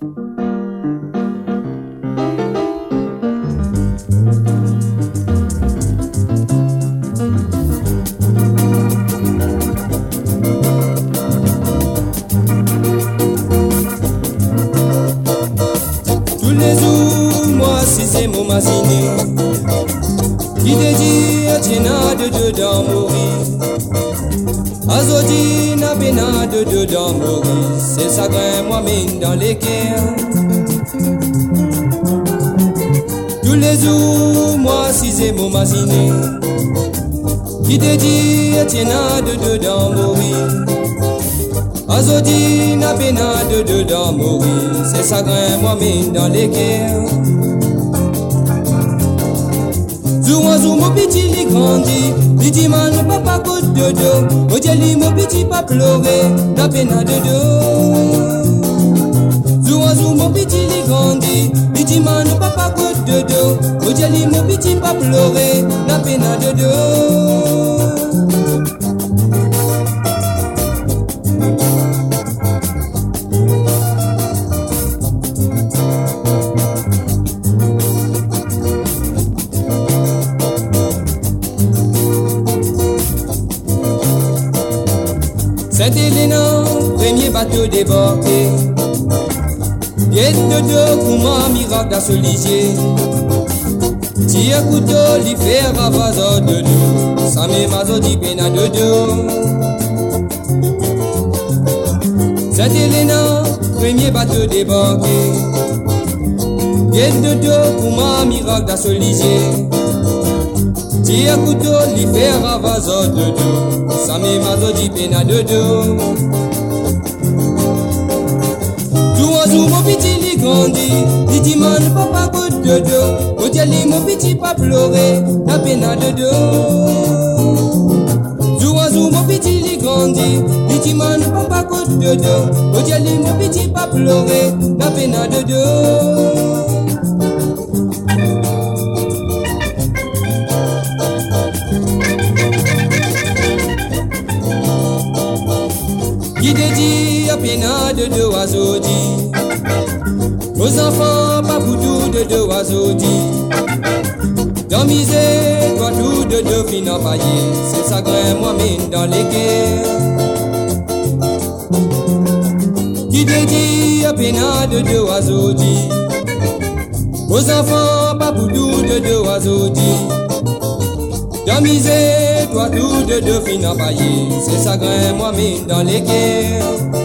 Tous les jours, moi, si c'est mon maziné, qui dédie à Tiena de dedans mourir. Azodi n'a pena de dedans mourir. C'est ça que moi mine dans les guerres. Tous les jours, moi, si c'est mon maziné, qui dédie à Tiena de dedans mourir. Azodi n'a pena de dedans mourir. C'est ça que moi mine dans les guerres. Zou mon petit li grandi, li dit man papa côte de dos. Mon dieu mon petit pas pleurer, n'a peine de dos. Zou mon petit li grandi, li dit man papa côte de dos. Mon dieu mon petit pas pleurer, n'a peine de dos. Saint-Héléna, premier bateau débarqué. Guette de deux, comment miracle à Solizier. Tire couteau, li fait ravaseur de dos. Ça met mazo di pena de dos. Saint-Héléna, premier bateau débarqué. Guette de deux, comment miracle à Solizier. Tire couteau, li fait ravaseur de dos. Ça me mazo di pena de dos. Zou mon petit li grandi, li dit man papa côte de dos. Au dieu mon petit pas pleurer, n'a pena de dos. Zou mon petit li grandi, li dit man papa côte de dos. Au dieu mon petit pas pleurer, n'a pena de dos. Qui dédie à pena de deux oiseaux dit. Aux enfants, pas pour tout de deux oiseaux dit. Dans misère, toi tout de deux fin empaillés. C'est ça grain moi mine dans les guerres. Qui dédie à pena de deux oiseaux dit. Aux enfants, pas pour tout de deux oiseaux dit. Dans misère, toi tout de deux fin empaillés. C'est ça grain moi mine dans les guerres.